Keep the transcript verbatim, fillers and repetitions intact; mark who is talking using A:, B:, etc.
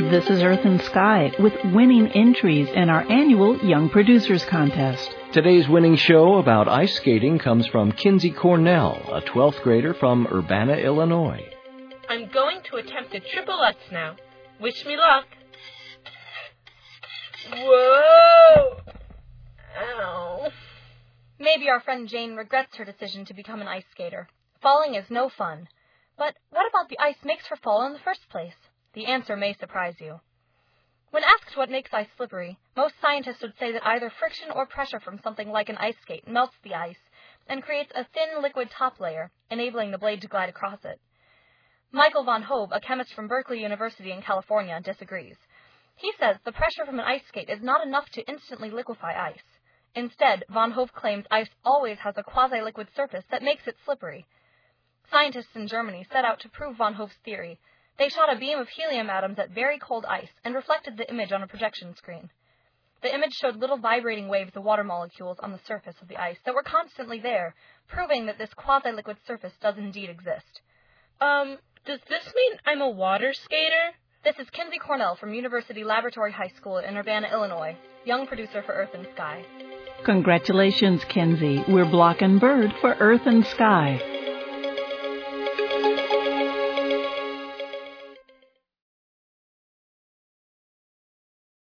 A: This is Earth and Sky with winning entries in our annual Young Producers Contest.
B: Today's winning show about ice skating comes from Kinsey Cornell, a twelfth grader from Urbana, Illinois.
C: I'm going to attempt a triple Lutz now. Wish me luck. Whoa! Ow.
D: Maybe our friend Jane regrets her decision to become an ice skater. Falling is no fun. But what about the ice makes for fall in the first place? The answer may surprise you. When asked what makes ice slippery, most scientists would say that either friction or pressure from something like an ice skate melts the ice and creates a thin liquid top layer, enabling the blade to glide across it. Michael von Hobe, a chemist from Berkeley University in California, disagrees. He says the pressure from an ice skate is not enough to instantly liquefy ice. Instead, von Hobe claims ice always has a quasi-liquid surface that makes it slippery. Scientists in Germany set out to prove von Hobe's theory. They shot a beam of helium atoms at very cold ice and reflected the image on a projection screen. The image showed little vibrating waves of water molecules on the surface of the ice that were constantly there, proving that this quasi-liquid surface does indeed exist.
C: Um, does this mean I'm a water skater?
D: This is Kinsey Cornell from University Laboratory High School in Urbana, Illinois, young producer for Earth and Sky.
A: Congratulations, Kinsey. We're Block and Bird for Earth and Sky.